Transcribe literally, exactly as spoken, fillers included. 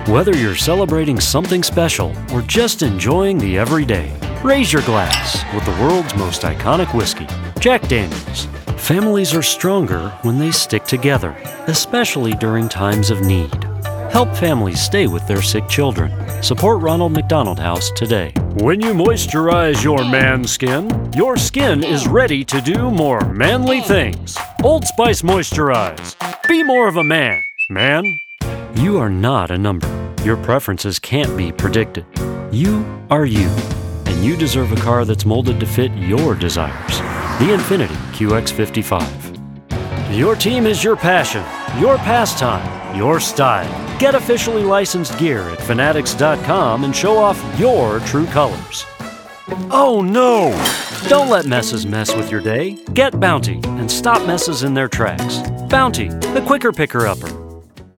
Whether you're celebrating something special or just enjoying the everyday, raise your glass with the world's most iconic whiskey, Jack Daniel's. Families are stronger when they stick together, especially during times of need. Help families stay with their sick children. Support Ronald McDonald House today. When you moisturize your man skin, your skin is ready to do more manly things. Old Spice Moisturize. Be more of a man. Man, you are not a number. Your preferences can't be predicted. You are you, and you deserve a car that's molded to fit your desires. The Infiniti Q X fifty-five. Your team is your passion, your pastime, your style. Get officially licensed gear at fanatics dot com and show off your true colors. Oh no! Don't let messes mess with your day. Get Bounty and stop messes in their tracks. Bounty, the quicker picker-upper.